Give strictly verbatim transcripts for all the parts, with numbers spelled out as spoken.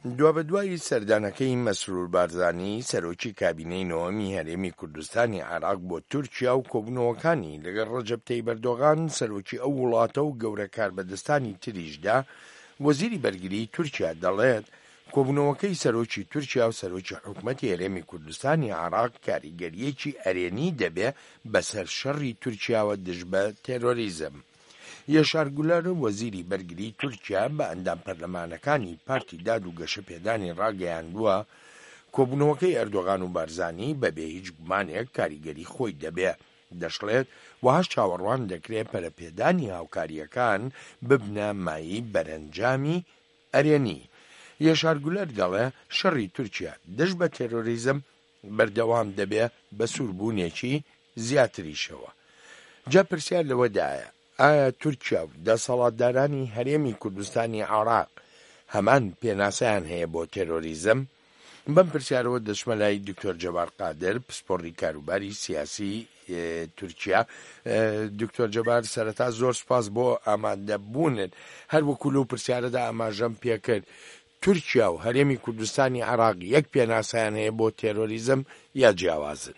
دوابەدوای سەردانەکەی مەسرور بارزانی سەرۆکی کابینەی نۆەمی هەرێمی کوردستانی عێراق بۆ تورکیا و کۆبوونەوەکانی لەگەڵ ڕەجەب تەیب ئەردۆغان سەرۆکی ئەو وڵاتە و گەورە کاربەدەستانی تریشدا، وەزیری بەرگریی تورکیا دەڵێت کۆبوونەوەکەی سەرۆکی تورکیا و سەرۆکی حکوومەتی هەرێمی کوردستانی عێراق کاریگەریەکی ئەرێنی دەبێ بەسەر شەڕی تورکیاوە دژ بە تێرۆریزم. یەشار گولار وەزیری بەرگریی تورکیا بە ئەندام پەرلەمانەکانی پارتی داد و گەشەپێدانی ڕاگەیاندووە کۆبوونەوەکەی ئەردۆغان و بارزانی بەبێ هیچ گومانێک کاریگەری خۆی دەبێ. دەشڵێت وەهاش چاوەڕوان دەکرێت پەرەپێدانی هاوکاریەکان ببنە مایی بەرەنجامی ئەرێنی. یەشار گولار دەڵێ شەڕی تورکیا دژ بە تێرۆریزم بەردەوام دەبێ بە سووربوونێکی زیاتریشەوە. جا پرسیار لەوەدایە ئایا تورکیا و دەسەڵاتدارانی هەرێمی کوردستانی عێراق هەمان پێناسەیان هەیە بۆ تێرۆریزم؟ بەم پرسیارەوە دەچمە لای دکتۆر جەبار قادر، پسپۆڕی کاروباری سیاسی تورکیا. دکتۆر جەبار، سەرەتا زۆر سوپاس بۆ ئامادەبوونن. هەر وەکو لەو پرسیارەدا ئاماژەم پێکرد، تورکیا و هەرێمی کوردستانی عێراق یەک پێناسەیان هەیە بۆ تێرۆریزم یا جیاوازن؟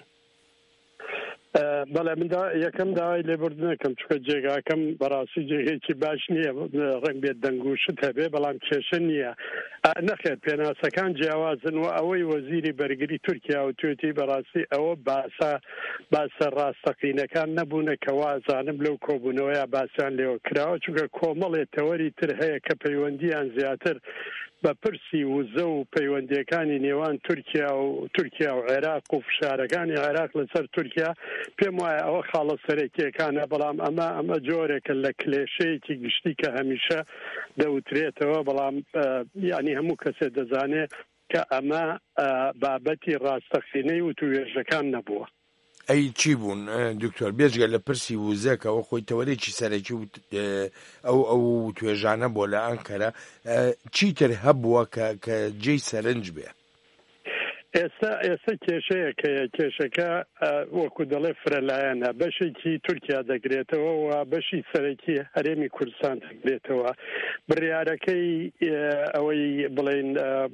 بەڵێ من یەکەم داوای لێبوردنەکەم، چونکە جێگاکەم بەڕاستی جێگەیەکی باش نییە، ڕەنگ بێت دەنگوشت هەبێ بەڵام کێشە نییە. نەخێر پێناسەکان جیاوازن و ئەوەی وەزیری بەرگری تورکیا و توێتی بەڕاستی ئەوە باسە باسە ڕاستەقینەکان نەبوونە کە وازانم لەو کۆبوونەوەیە باسییان لێوە کراوە، چونکە کۆمەڵێ تەوەری تر هەیە کە پەیوەندیان زیاتر بە پرسی وزە و پەیوەندیەکانی نێوان تورکیا و تورکیا و عێراق و فشارەکانی عێراق لەسەر تورکیا پێم وایە ئەوە خاڵە سەرەکیەکانە، بەڵام ئەمە ئەمە جۆرێکە لە کلێشەیەکی گشتی کە هەمیشە دەوترێتەوە، بەڵام یعنی هەموو کەسێ دەزانێت کە ئەمە بابەتی ڕاستەقینەی و توێژەکان نەبووە. ئەی چی بوون دکتۆر، بێجگە لە پرسی وزەکەەوە خۆی تەوەرێکی سەرەکی ئەو ئەو توێژانە بۆ لە ئەنکەرە چیتر هەبووە کە جێی سەرنج بێ؟ ئێستا ئێستا کێشەیە کە کێشەکە وەکو دەڵێ فرەلایەنە، بەشێکی تورکیا دەگرێتەوە و بەشی سەرەکی هەرێمی کوردستان دەگرێتەوە. بڕیارەکەی ئەوەی بڵێن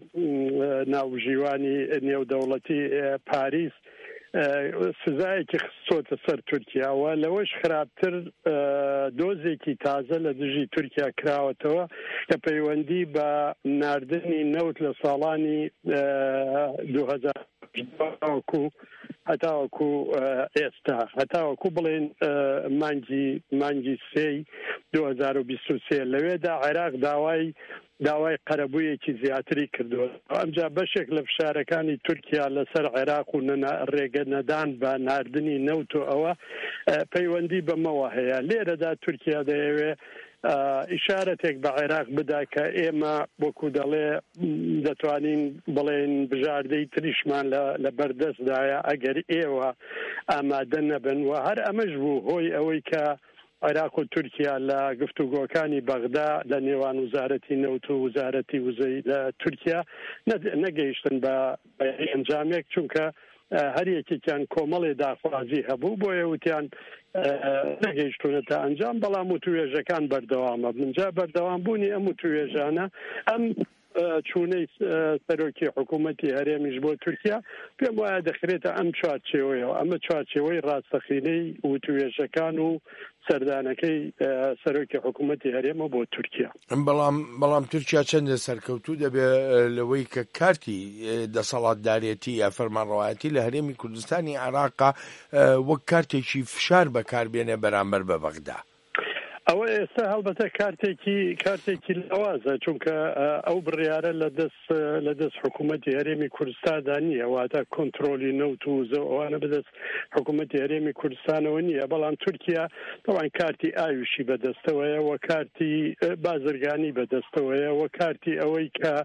ناوژیوانی نێودەوڵەتی پاریس سزایەکی خستۆتە سەر تورکیاوە، لەوەش خراپتر دۆزێکی تازە لە دژی تورکیا کراوەتەوە کە پەیوەندی بە ناردنی نەوت لە ساڵانی دوو هەزار هەتاوەکو هەتاوەکو ئێستا هەتاوەکو بڵێن مانگی مانگی سێی دوو هەزار و بیست و سێ لەوێدا عێراق داوای داوای قەرەبوویەکی زیاتری کردووە. ئەمجا بەشێک لە فشارەکانی تورکیا لەسەر عێراق و ڕێگە نەدان بە ناردنی نەوت و ئەوە پەیوەندی بەمەوە هەیە. لێرەدا تورکیا دەیەوێ ئیشارەتێک بە عێراق بدا کە ئێمە وەکو دەڵێ دەتوانین بڵێن بژاردەی تریشمان لە بەردەستدایە ئەگەر ئێوە ئامادە نەبن، و هەر ئەمەش بوو هۆی ئەوەی کە عێراق و تورکیا لە گفتوگۆکانی بەغدا لە نێوان وزارەتی نەوت و وزارەتی وزەی لە تورکیا نەگەیشتن بە ئەنجامێک، چونکە هەر یەکێکیان کۆمەڵێ داخوازی هەبوو بۆیە وتیان نەگەیشتونەتە ئەنجام، بەڵام وتوێژەکان بەردەوامە. منجا بەردەوام بوونی ئەم وتوێژانە ئەم چوونەی سەرۆکی حکوومەتی هەرێمیش بۆ تورکیا پێم وایە دەخرێتە ئەم چوارچێوەیەوە، ئەمە چوارچێوەی ڕاستەقینەی وتوێژەکان و سەردانەکەی سەرۆکی حکوومەتی هەرێمە بۆ تورکیا. بەڵام بەڵام تورکیا چەندە سەرکەوتوو دەبێ لەوەی کە کارتی دەسەڵاتدارێتی یا فەرمانڕەوایەتی لە هەرێمی کوردستانی عێراقا وەک کارتێکی فشار بەکاربێنێ بەرامبەر بە بەغدا. ئەوە ئێستا هەڵبەتە کارتێکی کارتێکی لاوازە، چونکە ئەو بڕیارە لە دەست لە دەست حکوومەتی هەرێمی کوردستاندا نییە، واتە کۆنتترۆلی نەوت و وزە ئەوانە بەدەست حکوومەتی هەرێمی کوردستانەوە نییە. بەڵام تورکیا دەوان کارتی ئاویشی بەدەستەوەیە و کارتی بازرگانی بەدەستەوەیە و کارتی ئەوەی کە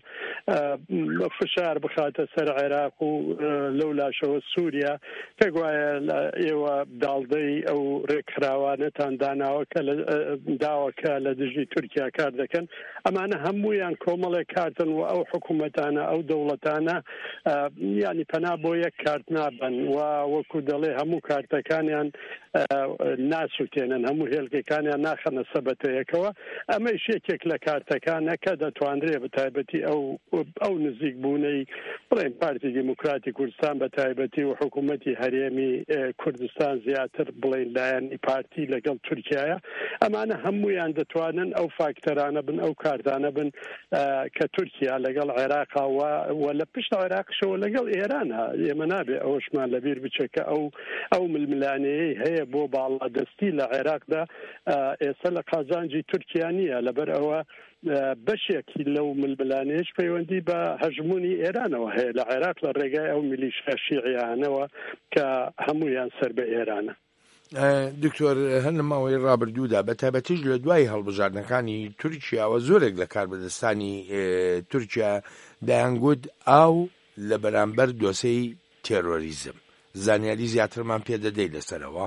فشار بخاتە سەر عێراق و لەو لاشەوە سووریا پێک وایە ئێوە داڵدەی ئەو ڕێکخراوانەتان داناوە کە داوەکە لە دژی تورکیا کار دەکەن ئەمانە هەموویان کۆمەڵێک کارتن و ئەو حکوومەتانە ئەو دەوڵەتانە ینی پەنا بۆ یەک کارت نابن و وەکو دەڵێ هەموو کارتەکانیان ناسووتێنن هەموو هێلکەکانیان ناخەنە سەبەتەیەکەوە ئەمەش یەکێک لە کارتەکانە کە دەتوانرێ بە تایبەتی ئەو ئەو نزیک بوونەی بڵێن پارتی دیموکراتی کوردستان بە تایبەتی و حکوومەتی هەرێمی کوردستان زیاتر بڵێن لایەنی پارتی لەگەڵ تورکیایە ئەمانە هەموویان دەتوانن ئەو فاکتەرانە بن ئەو کاردانە بن کە تورکیا لەگەڵ عێراقا و لە پشت عێراقشەوە لەگەڵ ئێرانە ئێمە نابێ ئەوشمان لەبیر بچێکە ئەو ئەو ململانەیە هەیە بۆ باڵادەستی لە عێراقدا ئێستا لە قازانجی تورکیا نییە لەبەر ئەوە بەشێکی لەو ململانەیەش پەیوەندی بە هەژمونی ئێرانەوە هەیە لە عێراق لە ڕێگای ئەو میلیشیا شیعیانەوە کە هەمویان سەر بە ئێرانە. دکتۆر هەر لە ماوەی ڕابردوودا بە تایبەتیش لە دوای هەڵبژاردنەکانی تورکیاوە زۆرێک لە کاربەدەستانی تورکیا دەیانگوت ئاو لە بەرامبەر دۆسەی تێرۆریزم زانیاری زیاترمان پێدەدەی لەسەرەوە.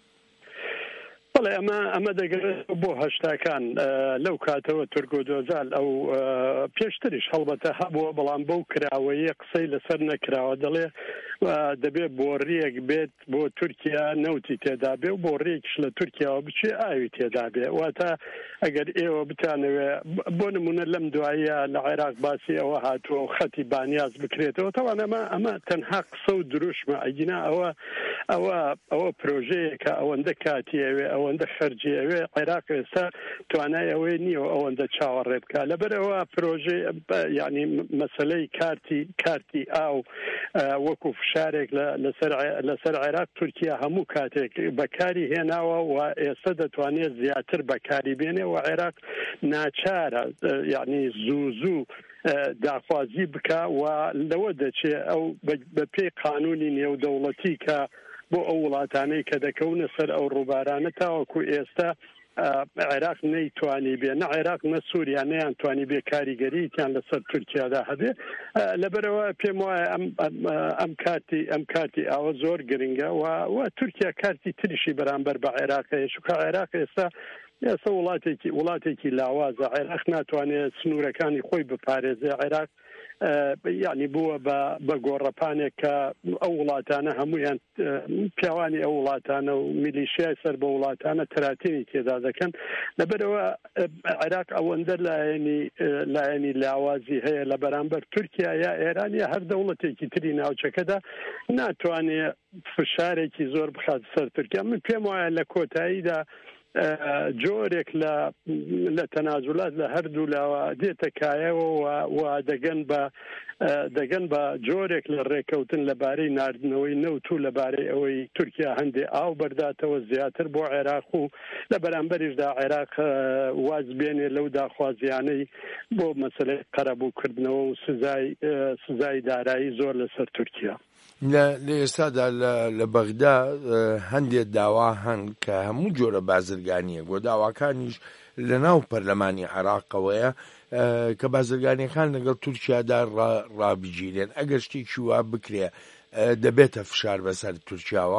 بەڵێ ئەمە ئەمە دەگەڕێت بۆ هەشتاکان لەو کاتەوە تورکۆدۆزال ئەو پێشتریش هەڵبەتە هەبووە بەڵام بەو کراوەیە قسەی لەسەر نەکراوە دەڵێ دەبێت بۆڕیەک بێت بۆ تورکیا نەوتی تێدا بێ و بۆڕێکش لە تورکیاوە بچێ ئاوی تێدا بێ واتە ئەگەر ئێوە بتانەوێ بۆ نمونە لەم دوایە لە عێراق باسی ئەوە هاتووە و خەتی بانیاز بکرێتەوە تەوان ئەمە ئەمە تەنها قسە و دروشمە ئەگینا ئەوە ئەوە ئەوە پرۆژەیەکە ئەوەندە کاتی ئەوێ ئەوەندە خەرجی ئەوێ عێراق ئێستا توانای ئەوەی نییە ئەوەندە چاوەڕێ بکە لەبەرەوە پرۆژێ ینی مەسەلەی کارتی کارتی ئاو وەکو شارێک لەسەر عێراق تورکیا هەموو کاتێک بەکاری هێناوە و ئێستا دەتوانێت زیاتر بەکاری بێنێ و عێراق ناچارە یعنی زوو زوو داخوازی بکە و لەوە دەچێ ئەو بە پێی قانونی نێودەوڵەتی کە بۆ ئەو وڵاتانەی کە دەکەونە سەر ئەو ڕووبارانە تاوەکو ئێستا عێراق نەیتوانی بێ نە عێراق نە سووریا نەیانتوانی بێ کاریگەریتیان لەسەر تورکیادا هەبێ لەبەرەوە پێم وایە ئەم کاتی ئەم کاتی ئاوە زۆر گرنگە و تورکیا کارتی تریشی بەرامبەر بە عێراقەیە چونکە عێراق ئێستا ئێستا وڵاتێکی وڵاتێکی لاوازە عێراق ناتوانێت سنوورەکانی خۆی بپارێزێ عێراق یعنی بووە بە گۆڕەپانێک کە ئەو وڵاتانە هەمویان پیاوانی ئەو وڵاتانە و میلیشیای سەر بە وڵاتانە تراتینی تێدا دەکەن لەبەرەوە عێراق ئەوەندە لایەنی لایەنی لاوازی هەیە لە بەرامبەر تورکیا یا ئێرانیا هەر دەوڵەتێکی تری ناوچەکەدا ناتوانێت فشارێکی زۆر بخات سەر تورکیا من پێم وایە لە کۆتاییدا جۆرێک لە لە تەنازولات لە هەردوو لاوە دێتە کایەوە و دەگەن بە دەگەن بە جۆرێک لە ڕێکەوتن لەبارەی ناردنەوەی نەوت و لەبارەی ئەوەی تورکیا هەندێ ئاو بەرداتەوە زیاتر بۆ عێراق و لە بەرامبەریشدا عێراق واز بێنێ لەو داخوازیانەی بۆ مەسەلەی قەرەبووکردنەوە و سزای سزای دارایی زۆر لەسەر تورکیا. لە ئێستادا لە بەغدا هەندێک داوا هەن کە هەموو جۆرە بازرگانیە بۆ داواکانیش لە ناو پەرلەمانی عێراقەوەیە کە بازرگانیەکان لەگەڵ تورکیادا ڕابگیرێن ئەگەر شتێکی وا بکرێ دەبێتە فشار بەسەر تورکیاوە.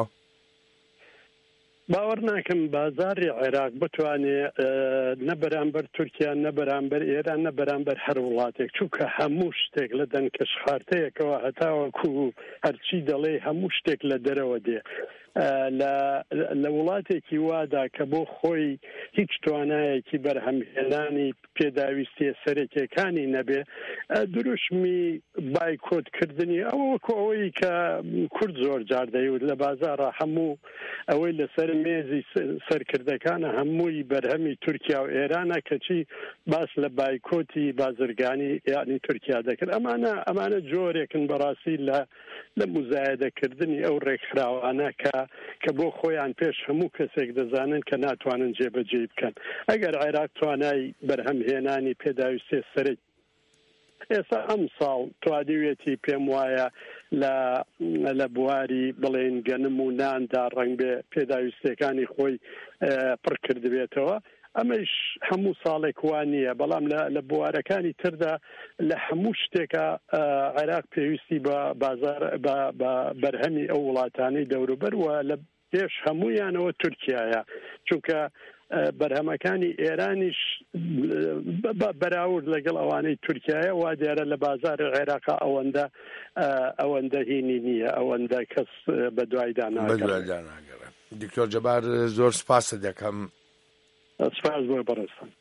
باوەڕ ناکەم بازاری عێراق بتوانێت نە بەرامبەر تورکیا نە بەرامبەر ئێران نە بەرامبەر هەر وڵاتێک چونکە هەموو شتێک لە دەنکەش خارتەیەکەوە هەتاوەکو هەرچی دەڵێ هەموو شتێک لە دەرەوە دێ لە وڵاتێکی وادا کە بۆ خۆی هیچ توانایەکی بەرهەمهێنانی پێداویستی سەرەکیەکانی نەبێ دروشمی بایکۆتکردنی ئەوە وەکو ئەوەی کە کورد زۆر جار دەیوت لە بازارە هەموو ئەوەی لەسەر مێزی سەرکردەکانە هەمووی بەرهەمی تورکیا و ئێرانە کەچی باس لە بایکۆتی بازرگانی یعنی تورکیا دەکرد ئەمانە ئەمانە جۆرێکن بەڕاستی لە لە مزایدەکردنی ئەو ڕێکخراوانە کە کە بۆ خۆیان پێش هەموو کەسێک دەزانن کە ناتوانن جێبەجێ بکەن ئەگەر عێراق توانای بەرهەمهێنانی پێداویستی سەرەکی ئێستا ئەم ساڵ توادیوێتی پێم وایە لە لە بواری بڵێن گەنم و ناندا ڕەنگ بێ پێداویستەکانی خۆی پڕ کردبێتەوە ئەمەش هەموو ساڵێک وان نییە بەڵام لە بوارەکانی تردا لە هەموو شتێکە عێراق پێویستی بە بازار بە بەرهەمی ئەو وڵاتانەی دەوروبەر و لە پێش هەموویانەوە تورکیایە چونکە بەرهەمەکانی ئێرانیش بەراورد لەگەڵ ئەوانەی تورکایە وا دیارە لە بازار عێراقا ئەوەندە ئەوەندە هینی نییە، ئەوەندە کەس بە دوایدا ناگەڕێت. دکتۆر جەبار زۆر سپاس دەکەم. سپاس بۆ بەڕێستان.